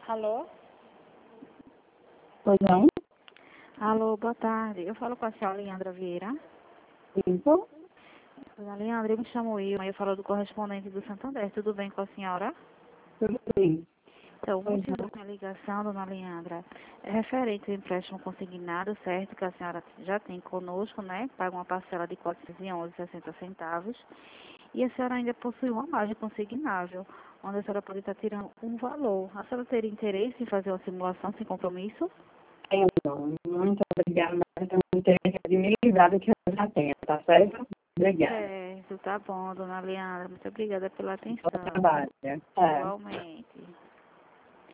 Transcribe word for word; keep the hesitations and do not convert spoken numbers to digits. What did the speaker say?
Alô? Pois não? Alô, boa tarde. Eu falo com a senhora Leandra Vieira. Isso? Dona Leandra, eu me chamo Ilma, eu falo do correspondente do Santander. Tudo bem com a senhora? Tudo bem. Então, o Pois motivo da não. minha ligação, dona Leandra, é referente ao empréstimo consignado, certo? Que a senhora já tem conosco, né? Paga uma parcela de quatrocentos e onze reais e sessenta centavos. E a senhora ainda possui uma margem consignável, onde a senhora pode estar tirando um valor. A senhora teria interesse em fazer uma simulação sem compromisso? Tenho não. Muito obrigada, mas eu não tenho credibilidade que eu já tenho, tá certo? Obrigada. Certo, tá bom, dona Leandra. Muito obrigada pela Bom atenção. trabalho. É. Igualmente.